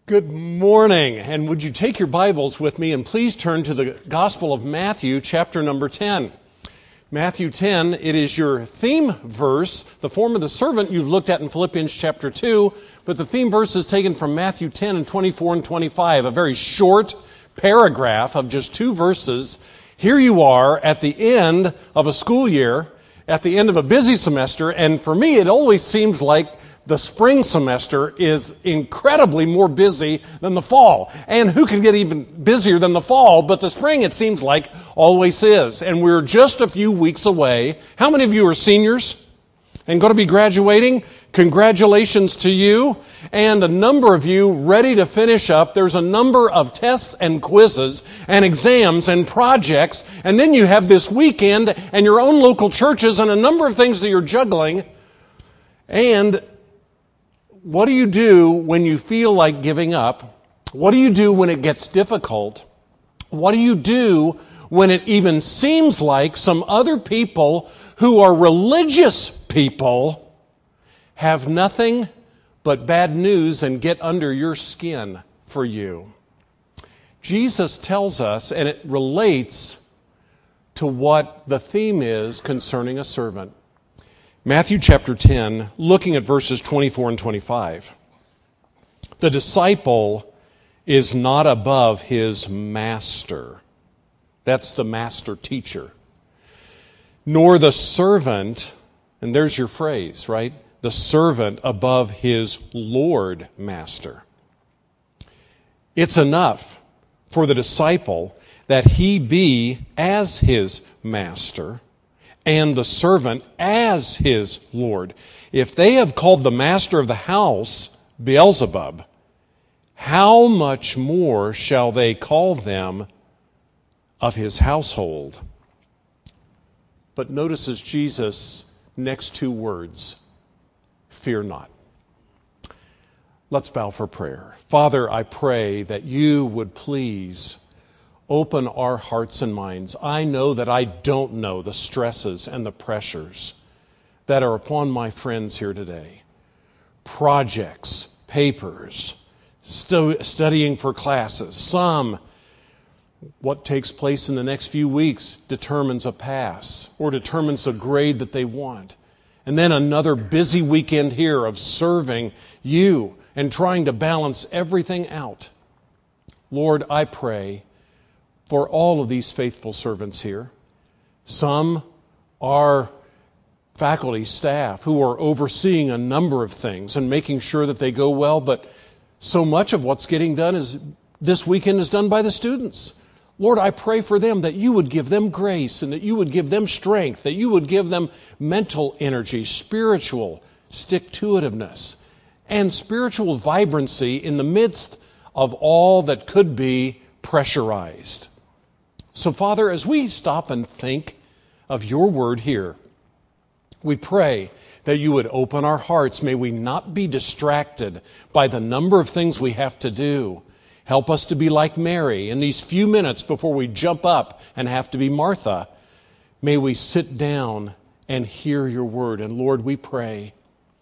Good morning, and would you take your Bibles with me and please turn to the Gospel of Matthew, chapter number 10. Matthew 10, it is your theme verse. The form of the servant you've looked at in Philippians chapter 2, but the theme verse is taken from Matthew 10 and 24 and 25, a very short paragraph of just two verses. Here you are at the end of a school year, at the end of a busy semester, and for me it always seems like the spring semester is incredibly more busy than the fall. And who can get even busier than the fall? But the spring, it seems like, always is. And we're just a few weeks away. How many of you are seniors and going to be graduating? Congratulations to you. And a number of you ready to finish up. There's a number of tests and quizzes and exams and projects. And then you have this weekend and your own local churches and a number of things that you're juggling. And what do you do when you feel like giving up? What do you do when it gets difficult? What do you do when it even seems like some other people who are religious people have nothing but bad news and get under your skin for you? Jesus tells us, and it relates to what the theme is concerning a servant. Matthew chapter 10, looking at verses 24 and 25. The disciple is not above his master. That's the master teacher. Nor the servant, and there's your phrase, right? The servant above his Lord master. It's enough for the disciple that he be as his master and the servant as his Lord. If they have called the master of the house Beelzebub, how much more shall they call them of his household? But notices Jesus' next two words, fear not. Let's bow for prayer. Father, I pray that you would please open our hearts and minds. I know that I don't know the stresses and the pressures that are upon my friends here today. Projects, papers, studying for classes. Some, what takes place in the next few weeks determines a pass or determines a grade that they want. And then another busy weekend here of serving you and trying to balance everything out. Lord, I pray for all of these faithful servants here. Some are faculty staff who are overseeing a number of things and making sure that they go well, but so much of what's getting done this weekend is done by the students. Lord, I pray for them that you would give them grace and that you would give them strength, that you would give them mental energy, spiritual stick-to-itiveness, and spiritual vibrancy in the midst of all that could be pressurized. So, Father, as we stop and think of your word here, we pray that you would open our hearts. May we not be distracted by the number of things we have to do. Help us to be like Mary in these few minutes before we jump up and have to be Martha. May we sit down and hear your word. And Lord, we pray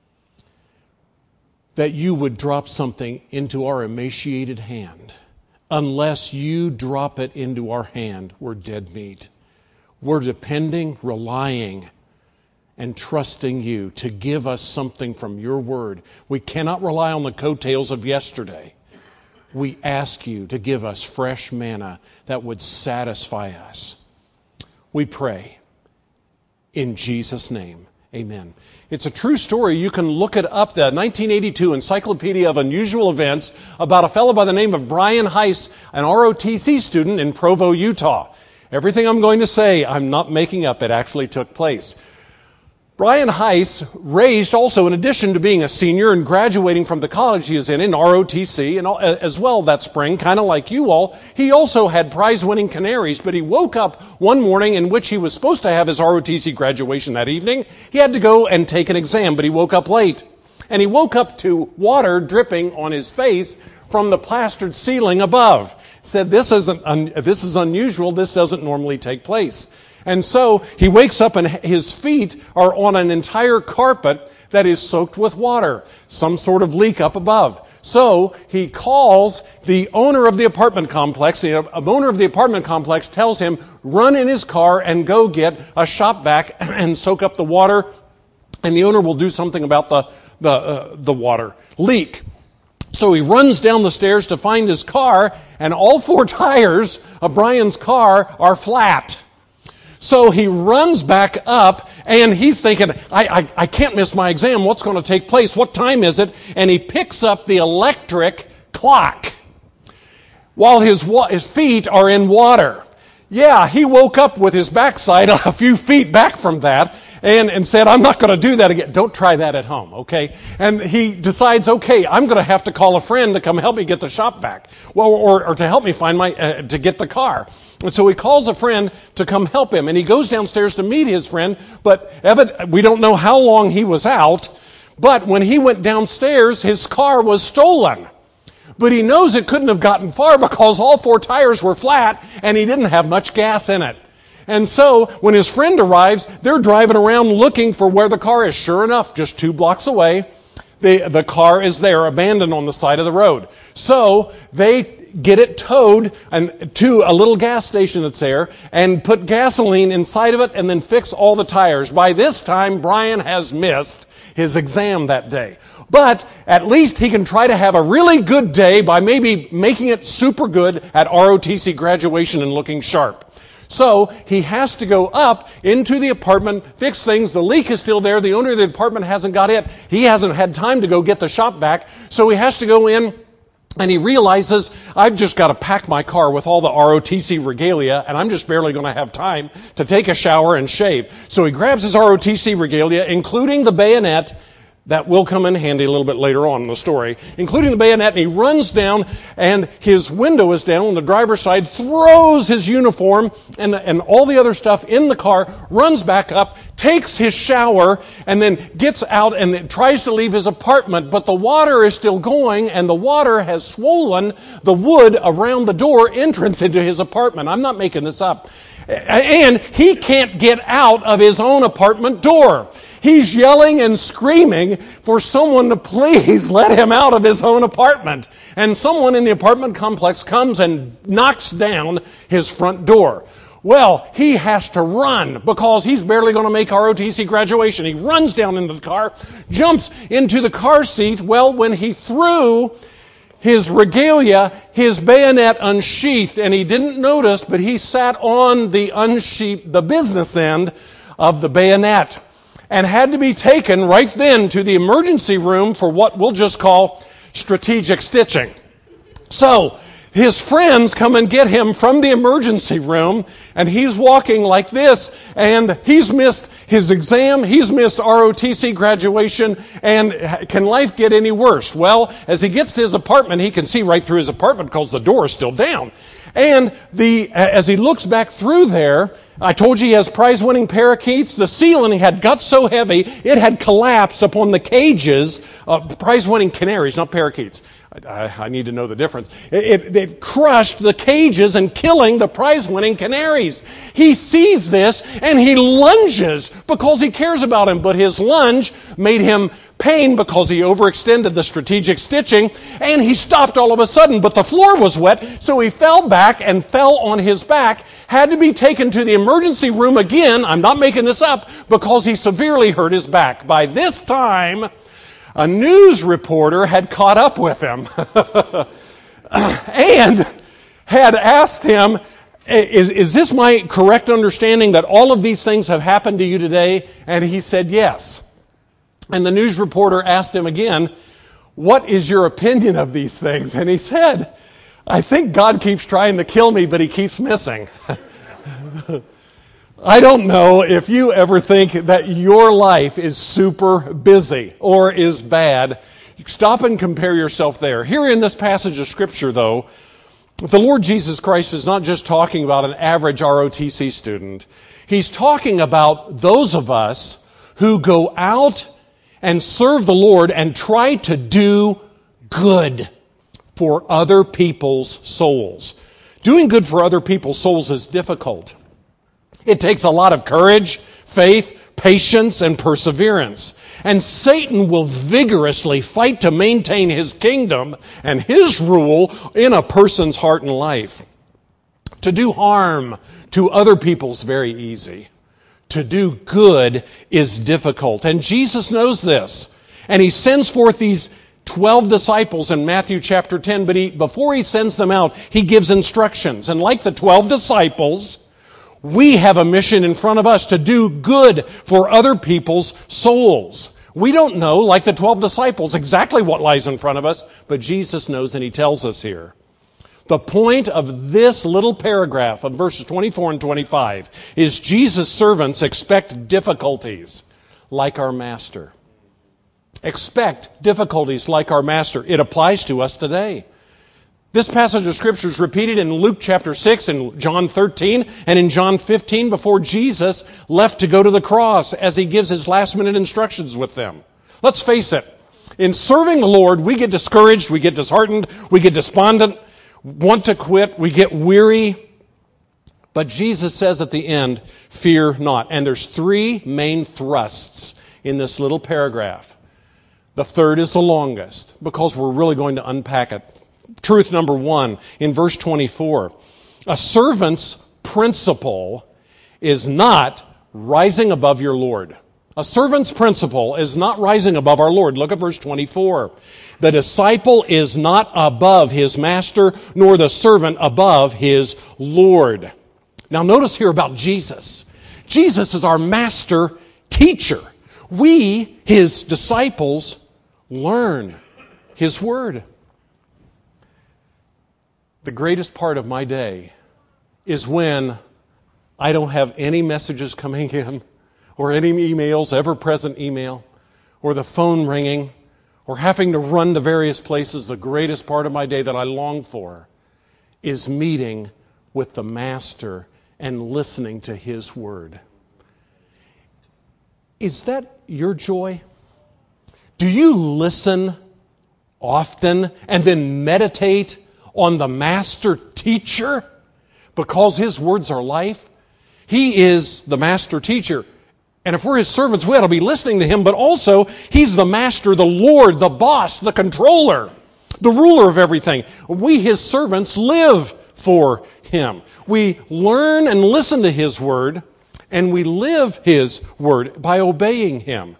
that you would drop something into our emaciated hand. Unless you drop it into our hand, we're dead meat. We're depending, relying, and trusting you to give us something from your word. We cannot rely on the coattails of yesterday. We ask you to give us fresh manna that would satisfy us. We pray in Jesus' name. Amen. It's a true story. You can look it up, the 1982 Encyclopedia of Unusual Events, about a fellow by the name of Brian Heiss, an ROTC student in Provo, Utah. Everything I'm going to say, I'm not making up. It actually took place. Brian Heiss raised also, in addition to being a senior and graduating from the college he is in ROTC, and as well that spring, kind of like you all, he also had prize-winning canaries, but he woke up one morning in which he was supposed to have his ROTC graduation that evening. He had to go and take an exam, but he woke up late. And he woke up to water dripping on his face from the plastered ceiling above. Said, this is unusual, this doesn't normally take place. And so he wakes up and his feet are on an entire carpet that is soaked with water, some sort of leak up above. So he calls the owner of the apartment complex. The owner of the apartment complex tells him, run in his car and go get a shop vac and soak up the water, and the owner will do something about the water leak. So he runs down the stairs to find his car, and all 4 tires of Brian's car are flat. So he runs back up, and he's thinking, I can't miss my exam. What's going to take place? What time is it? And he picks up the electric clock while his feet are in water. Yeah, he woke up with his backside a few feet back from that and said, I'm not going to do that again. Don't try that at home, okay? And he decides, okay, I'm going to have to call a friend to come help me get the shop vac. Well, or to help me find to get the car. And so he calls a friend to come help him, and he goes downstairs to meet his friend, but we don't know how long he was out, but when he went downstairs, his car was stolen. But he knows it couldn't have gotten far because all 4 tires were flat, and he didn't have much gas in it. And so when his friend arrives, they're driving around looking for where the car is. Sure enough, just 2 blocks away, the car is there, abandoned on the side of the road. So they get it towed to a little gas station that's there and put gasoline inside of it and then fix all the tires. By this time, Brian has missed his exam that day. But at least he can try to have a really good day by maybe making it super good at ROTC graduation and looking sharp. So he has to go up into the apartment, fix things. The leak is still there. The owner of the apartment hasn't got it. He hasn't had time to go get the shop vac. So he has to go in, and he realizes, I've just got to pack my car with all the ROTC regalia, and I'm just barely going to have time to take a shower and shave. So he grabs his ROTC regalia, including the bayonet. That will come in handy a little bit later on in the story, including the bayonet, and he runs down, and his window is down on the driver's side, throws his uniform and all the other stuff in the car, runs back up, takes his shower, and then gets out and tries to leave his apartment, but the water is still going, and the water has swollen the wood around the door entrance into his apartment. I'm not making this up. And he can't get out of his own apartment door. He's yelling and screaming for someone to please let him out of his own apartment. And someone in the apartment complex comes and knocks down his front door. Well, he has to run because he's barely going to make ROTC graduation. He runs down into the car, jumps into the car seat. Well, when he threw his regalia, his bayonet unsheathed, and he didn't notice, but he sat on the business end of the bayonet, and had to be taken right then to the emergency room for what we'll just call strategic stitching. So his friends come and get him from the emergency room, and he's walking like this, and he's missed his exam, he's missed ROTC graduation, and can life get any worse? Well, as he gets to his apartment, he can see right through his apartment because the door is still down. And as he looks back through there, I told you he has prize-winning parakeets. The ceiling had got so heavy, it had collapsed upon the cages. Prize-winning canaries, not parakeets. I need to know the difference. It crushed the cages and killing the prize-winning canaries. He sees this and he lunges because he cares about him. But his lunge made him pain because he overextended the strategic stitching, and he stopped all of a sudden. But the floor was wet, so he fell back and fell on his back, had to be taken to the emergency room again. I'm not making this up, because he severely hurt his back. By this time, a news reporter had caught up with him and had asked him, is this my correct understanding that all of these things have happened to you today? And he said yes. And the news reporter asked him again, what is your opinion of these things? And he said, I think God keeps trying to kill me, but he keeps missing. I don't know if you ever think that your life is super busy or is bad. Stop and compare yourself there. Here in this passage of Scripture, though, the Lord Jesus Christ is not just talking about an average ROTC student. He's talking about those of us who go out and serve the Lord and try to do good for other people's souls. Doing good for other people's souls is difficult. It takes a lot of courage, faith, patience and perseverance. And Satan will vigorously fight to maintain his kingdom and his rule in a person's heart and life. To do harm to other people is very easy. To do good is difficult. And Jesus knows this. And he sends forth these 12 disciples in Matthew chapter 10, but before he sends them out, he gives instructions. And like the 12 disciples, we have a mission in front of us to do good for other people's souls. We don't know, like the 12 disciples, exactly what lies in front of us, but Jesus knows and he tells us here. The point of this little paragraph of verses 24 and 25 is Jesus' servants expect difficulties like our Master. Expect difficulties like our Master. It applies to us today. This passage of Scripture is repeated in Luke chapter 6 and John 13 and in John 15 before Jesus left to go to the cross as he gives his last minute instructions with them. Let's face it, in serving the Lord, we get discouraged, we get disheartened, we get despondent, want to quit, we get weary. But Jesus says at the end, fear not. And there's three main thrusts in this little paragraph. The third is the longest because we're really going to unpack it. Truth number one in verse 24. A servant's principle is not rising above your Lord. A servant's principle is not rising above our Lord. Look at verse 24. The disciple is not above his master, nor the servant above his Lord. Now notice here about Jesus. Jesus is our master teacher. We, his disciples, learn his word. The greatest part of my day is when I don't have any messages coming in or any emails, ever-present email, or the phone ringing, or having to run to various places. The greatest part of my day that I long for is meeting with the Master and listening to his word. Is that your joy? Do you listen often and then meditate on the master teacher because his words are life? He is the master teacher. And if we're his servants, we ought to be listening to him, but also he's the master, the Lord, the boss, the controller, the ruler of everything. We, his servants, live for him. We learn and listen to his word, and we live his word by obeying him.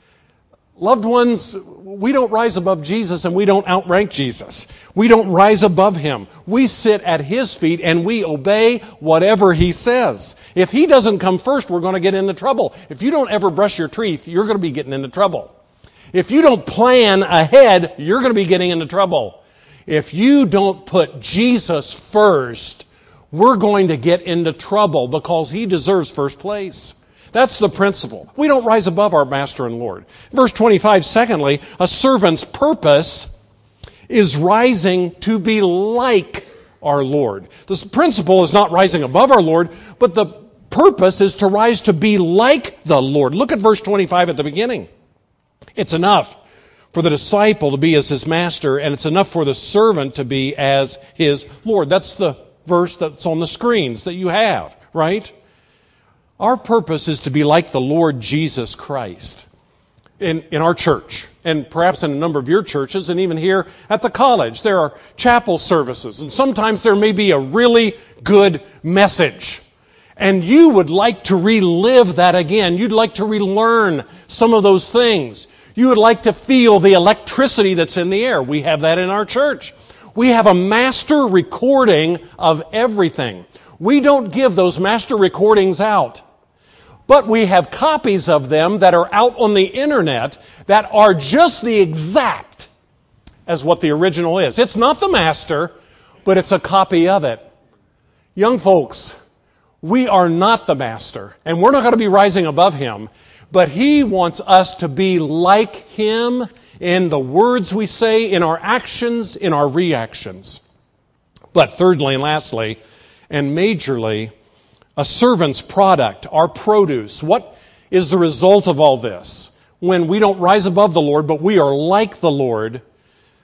Loved ones, we don't rise above Jesus and we don't outrank Jesus. We don't rise above him. We sit at his feet and we obey whatever he says. If he doesn't come first, we're going to get into trouble. If you don't ever brush your teeth, you're going to be getting into trouble. If you don't plan ahead, you're going to be getting into trouble. If you don't put Jesus first, we're going to get into trouble because he deserves first place. That's the principle. We don't rise above our Master and Lord. Verse 25, secondly, a servant's purpose is rising to be like our Lord. This principle is not rising above our Lord, but the purpose is to rise to be like the Lord. Look at verse 25 at the beginning. It's enough for the disciple to be as his master, and it's enough for the servant to be as his Lord. That's the verse that's on the screens that you have, right? Our purpose is to be like the Lord Jesus Christ in our church, and perhaps in a number of your churches, and even here at the college. There are chapel services, and sometimes there may be a really good message. And you would like to relive that again. You'd like to relearn some of those things. You would like to feel the electricity that's in the air. We have that in our church. We have a master recording of everything. We don't give those master recordings out. But we have copies of them that are out on the internet that are just the exact as what the original is. It's not the master, but it's a copy of it. Young folks, we are not the master, and we're not going to be rising above him, but he wants us to be like him in the words we say, in our actions, in our reactions. But thirdly and lastly, and majorly, a servant's product, our produce. What is the result of all this? When we don't rise above the Lord, but we are like the Lord,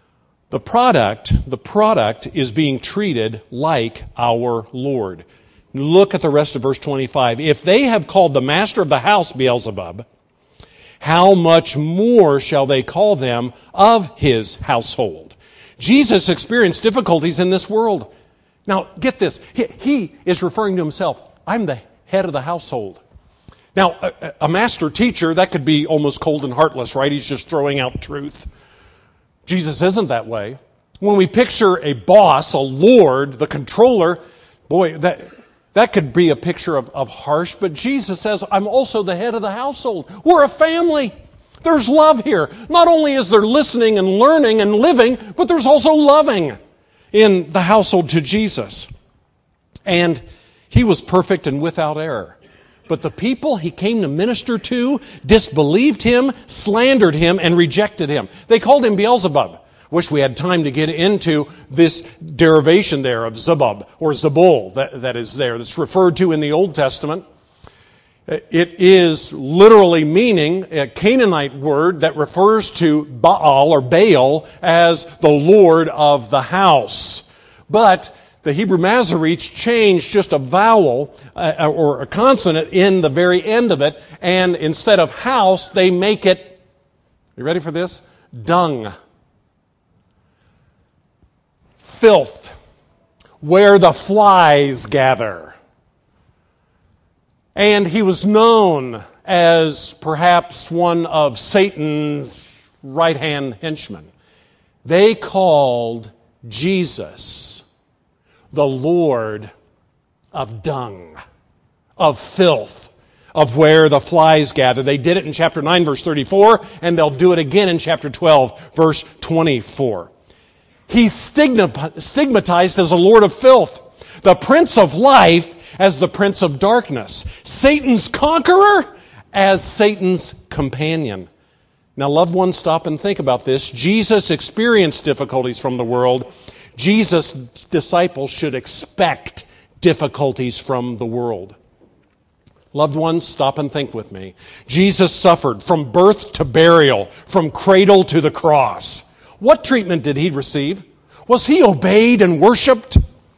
the product is being treated like our Lord. Look at the rest of verse 25. If they have called the master of the house Beelzebub, how much more shall they call them of his household? Jesus experienced difficulties in this world. Now, get this. He is referring to himself. I'm the head of the household. Now, a master teacher, that could be almost cold and heartless, right? He's just throwing out truth. Jesus isn't that way. When we picture a boss, a lord, the controller, boy, that could be a picture of harsh, but Jesus says, I'm also the head of the household. We're a family. There's love here. Not only is there listening and learning and living, but there's also loving in the household to Jesus. And he was perfect and without error. But the people he came to minister to disbelieved him, slandered him, and rejected him. They called him Beelzebub. Wish we had time to get into this derivation there of Zebub or Zebul that is there, that's referred to in the Old Testament. It is literally meaning a Canaanite word that refers to Baal or Baal as the Lord of the house. But the Hebrew Masoretes changed just a vowel or a consonant in the very end of it, and instead of house, they make it, you ready for this? Dung. Filth, where the flies gather. And he was known as perhaps one of Satan's right-hand henchmen. They called Jesus the Lord of dung, of filth, of where the flies gather. They did it in chapter 9, verse 34, and they'll do it again in chapter 12, verse 24. He's stigmatized as a lord of filth, the prince of life as the prince of darkness, Satan's conqueror as Satan's companion. Now, loved ones, stop and think about this. Jesus experienced difficulties from the world. Jesus' disciples should expect difficulties from the world. Loved ones, stop and think with me. Jesus suffered from birth to burial, from cradle to the cross. What treatment did he receive? Was he obeyed and worshiped?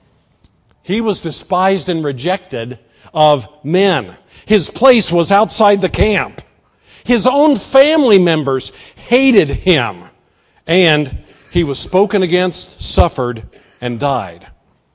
He was despised and rejected of men. His place was outside the camp. His own family members hated him. And he was spoken against, suffered, and died.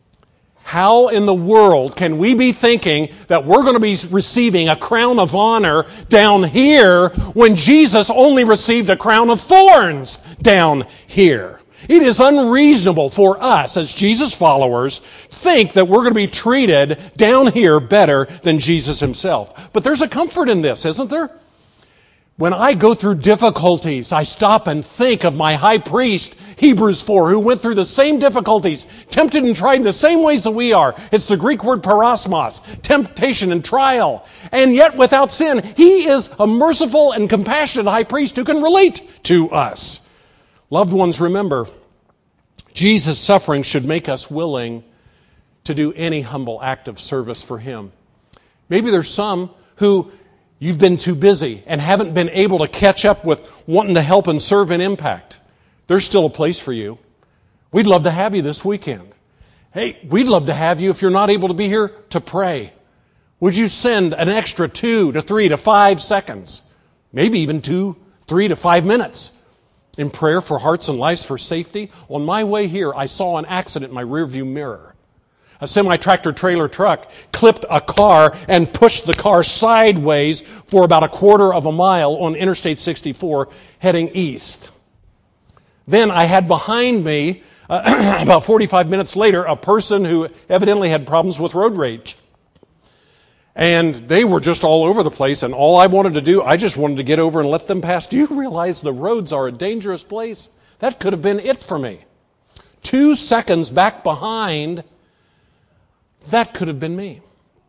How in the world can we be thinking that we're going to be receiving a crown of honor down here when Jesus only received a crown of thorns down here? It is unreasonable for us as Jesus followers think that we're going to be treated down here better than Jesus himself. But there's a comfort in this, isn't there? When I go through difficulties, I stop and think of my high priest, Hebrews 4, who went through the same difficulties, tempted and tried in the same ways that we are. It's the Greek word parosmos, temptation and trial. And yet without sin, he is a merciful and compassionate high priest who can relate to us. Loved ones, remember, Jesus' suffering should make us willing to do any humble act of service for him. Maybe there's some who you've been too busy and haven't been able to catch up with wanting to help and serve and impact. There's still a place for you. We'd love to have you this weekend. Hey, we'd love to have you if you're not able to be here to pray. Would you send an extra 2 to 3 to 5 seconds, maybe even 2, 3 to 5 minutes in prayer for hearts and lives for safety? On my way here, I saw an accident in my rearview mirror. A semi-tractor trailer truck clipped a car and pushed the car sideways for about a quarter of a mile on Interstate 64 heading east. Then I had behind me, about 45 minutes later, a person who evidently had problems with road rage. And they were just all over the place, and all I wanted to do, I just wanted to get over and let them pass. Do you realize the roads are a dangerous place? That could have been it for me. 2 seconds back behind, that could have been me.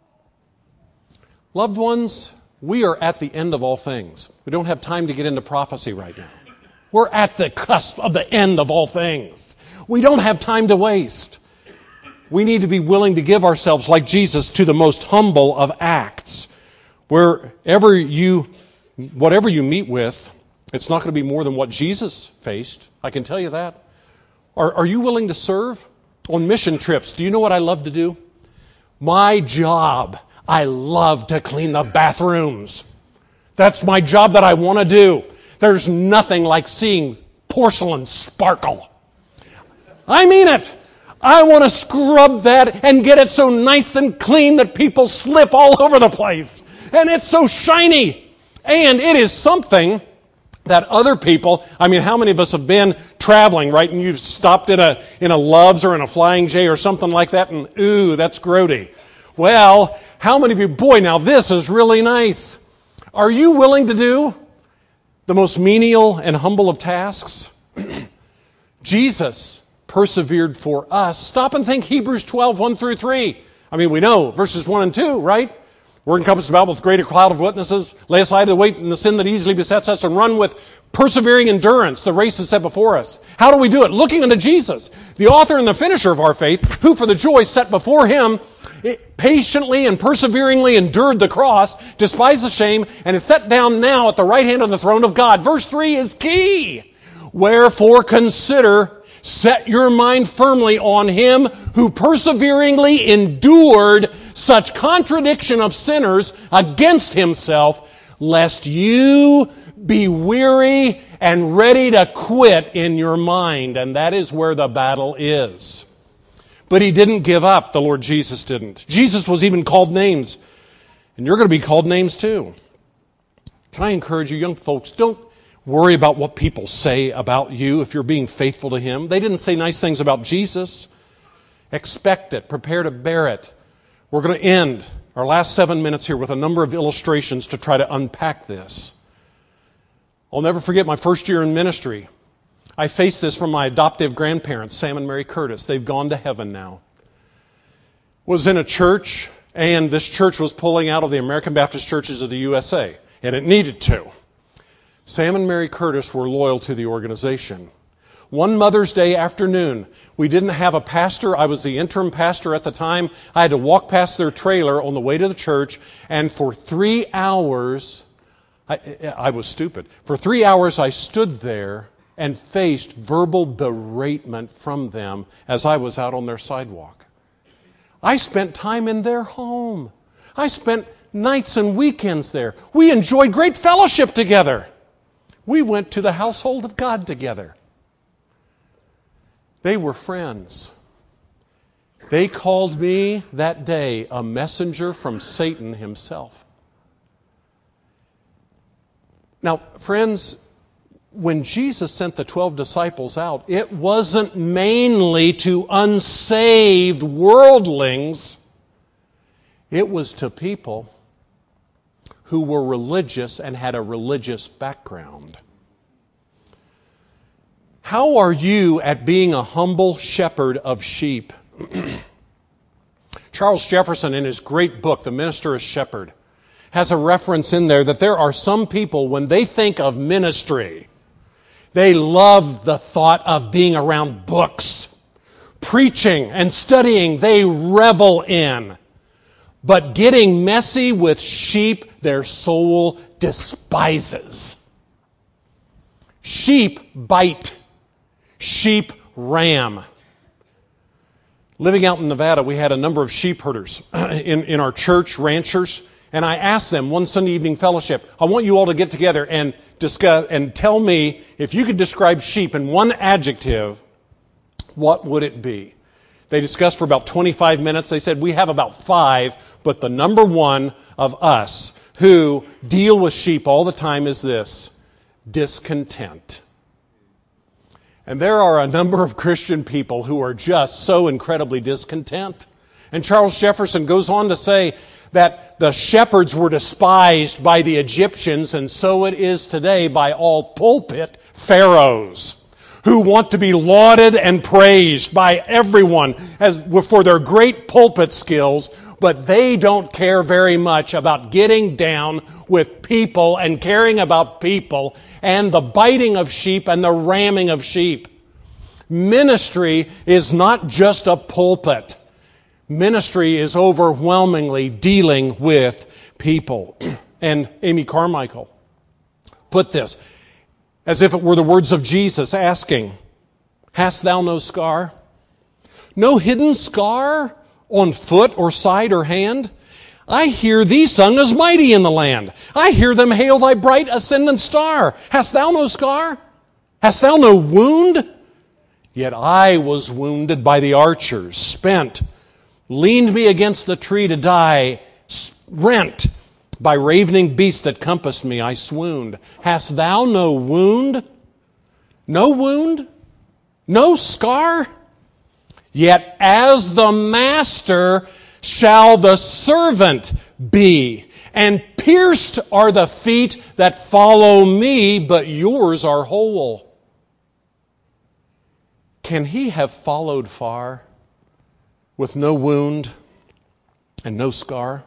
Loved ones, we are at the end of all things. We don't have time to get into prophecy right now. We're at the cusp of the end of all things. We don't have time to waste. We need to be willing to give ourselves, like Jesus, to the most humble of acts. Whatever you meet with, it's not going to be more than what Jesus faced. I can tell you that. Are you willing to serve? On mission trips, do you know what I love to do? My job, I love to clean the bathrooms. That's my job that I want to do. There's nothing like seeing porcelain sparkle. I mean it. I want to scrub that and get it so nice and clean that people slip all over the place. And it's so shiny. And it is something that other people, I mean, how many of us have been traveling, right? And you've stopped in a Love's or in a Flying J or something like that, and ooh, that's grody. Well, how many of you, boy, now this is really nice. Are you willing to do the most menial and humble of tasks? Jesus persevered for us. Stop and think Hebrews 12, 1 through 3. I mean, we know verses 1 and 2, right? We're encompassed about with greater cloud of witnesses. Lay aside the weight and the sin that easily besets us and run with persevering endurance the race is set before us. How do we do it? Looking unto Jesus, the author and the finisher of our faith, who for the joy set before him patiently and perseveringly endured the cross, despised the shame, and is set down now at the right hand of the throne of God. Verse 3 is key. Wherefore consider, set your mind firmly on him who perseveringly endured such contradiction of sinners against himself, lest you be weary and ready to quit in your mind. And that is where the battle is. But he didn't give up. The Lord Jesus didn't. Jesus was even called names. And you're going to be called names too. Can I encourage you, young folks, don't worry about what people say about you if you're being faithful to him. They didn't say nice things about Jesus. Expect it. Prepare to bear it. We're going to end our last 7 minutes here with a number of illustrations to try to unpack this. I'll never forget my first year in ministry. I faced this from my adoptive grandparents, Sam and Mary Curtis. They've gone to heaven now. Was in a church, and this church was pulling out of the American Baptist churches of the USA, and it needed to. Sam and Mary Curtis were loyal to the organization. One Mother's Day afternoon, we didn't have a pastor. I was the interim pastor at the time. I had to walk past their trailer on the way to the church, and for 3 hours, I was stupid. For 3 hours, I stood there and faced verbal beratement from them as I was out on their sidewalk. I spent time in their home. I spent nights and weekends there. We enjoyed great fellowship together. We went to the household of God together. They were friends. They called me that day a messenger from Satan himself. Now, friends, when Jesus sent the 12 disciples out, it wasn't mainly to unsaved worldlings. It was to people who were religious and had a religious background. How are you at being a humble shepherd of sheep? Charles Jefferson, in his great book, The Minister as Shepherd, has a reference in there that there are some people, when they think of ministry, they love the thought of being around books. Preaching and studying, they revel in. But getting messy with sheep, their soul despises. Sheep bite. Sheep ram. Living out in Nevada, we had a number of sheep herders in our church, ranchers, and I asked them one Sunday evening fellowship, I want you all to get together and discuss and tell me if you could describe sheep in one adjective, what would it be? They discussed for about 25 minutes. They said, we have about 5, but the number one of us who deal with sheep all the time is this: discontent. And there are a number of Christian people who are just so incredibly discontent. And Charles Jefferson goes on to say that the shepherds were despised by the Egyptians, and so it is today by all pulpit pharaohs who want to be lauded and praised by everyone as for their great pulpit skills, but they don't care very much about getting down with people and caring about people and the biting of sheep and the ramming of sheep. Ministry is not just a pulpit. Ministry is overwhelmingly dealing with people. And Amy Carmichael put this as if it were the words of Jesus asking, hast thou no scar? No hidden scar on foot or side or hand? I hear thee sung as mighty in the land. I hear them hail thy bright ascendant star. Hast thou no scar? Hast thou no wound? Yet I was wounded by the archers, spent, leaned me against the tree to die, rent by ravening beasts that compassed me, I swooned. Hast thou no wound? No wound? No scar? Yet as the master shall the servant be, and pierced are the feet that follow me, but yours are whole. Can he have followed far with no wound and no scar?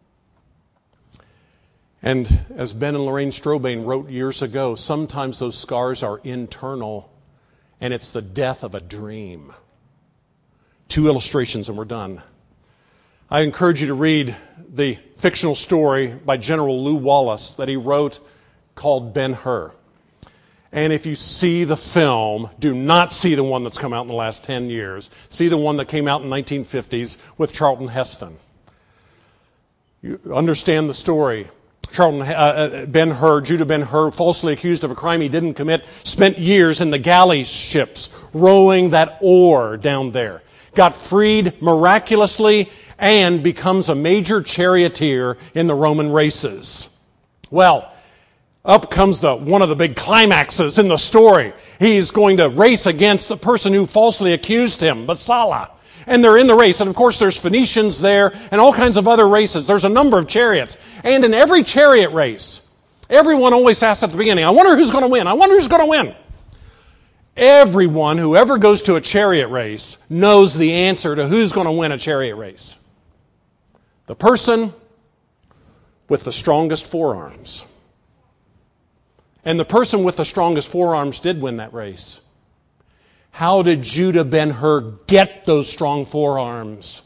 And as Ben and Lorraine Strobane wrote years ago, sometimes those scars are internal, and it's the death of a dream. 2 illustrations and we're done. I encourage you to read the fictional story by General Lew Wallace that he wrote called Ben-Hur. And if you see the film, do not see the one that's come out in the last 10 years. See the one that came out in the 1950s with Charlton Heston. You understand the story. Ben-Hur, Judah Ben-Hur, falsely accused of a crime he didn't commit, spent years in the galley ships rowing that oar down there. Got freed miraculously and becomes a major charioteer in the Roman races. Well, up comes one of the big climaxes in the story. He's going to race against the person who falsely accused him, Messala. And they're in the race. And of course there's Phoenicians there and all kinds of other races. There's a number of chariots. And in every chariot race, everyone always asks at the beginning, I wonder who's going to win? I wonder who's going to win? Everyone who ever goes to a chariot race knows the answer to who's going to win a chariot race. The person with the strongest forearms. And the person with the strongest forearms did win that race. How did Judah Ben-Hur get those strong forearms?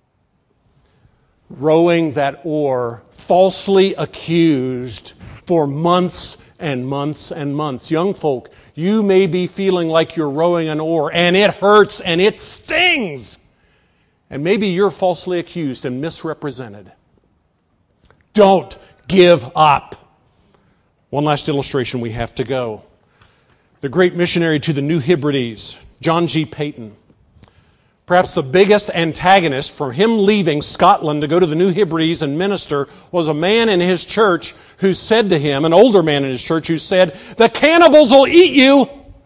Rowing that oar, falsely accused for months and months and months. Young folk, you may be feeling like you're rowing an oar and it hurts and it stings. And maybe you're falsely accused and misrepresented. Don't give up. One last illustration, we have to go. The great missionary to the New Hebrides, John G. Paton. Perhaps the biggest antagonist for him leaving Scotland to go to the New Hebrides and minister was a man in his church who said to him, an older man in his church who said, the cannibals will eat you.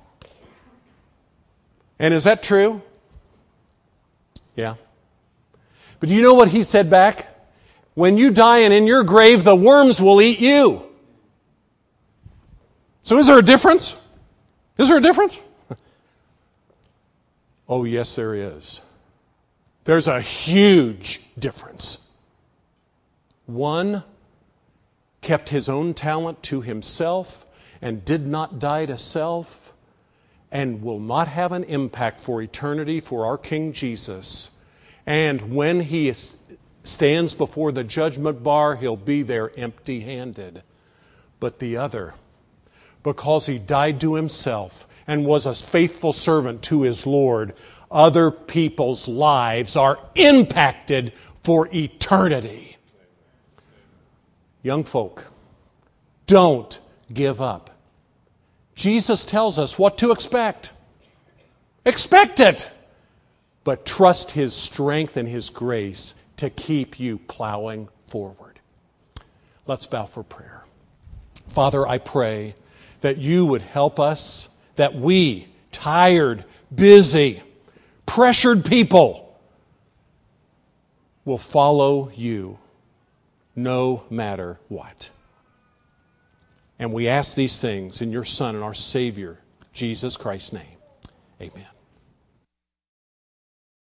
And is that true? Yeah. But do you know what he said back? When you die and in your grave, the worms will eat you. So is there a difference? Is there a difference? Oh, yes, there is. There's a huge difference. One kept his own talent to himself and did not die to self and will not have an impact for eternity for our King Jesus. And when he stands before the judgment bar, he'll be there empty-handed. But the other, because he died to himself and was a faithful servant to his Lord, other people's lives are impacted for eternity. Young folk, don't give up. Jesus tells us what to expect. Expect it, but trust His strength and His grace to keep you plowing forward. Let's bow for prayer. Father, I pray that you would help us, that we, tired, busy, pressured people, will follow you no matter what. And we ask these things in your Son and our Savior, Jesus Christ's name. Amen.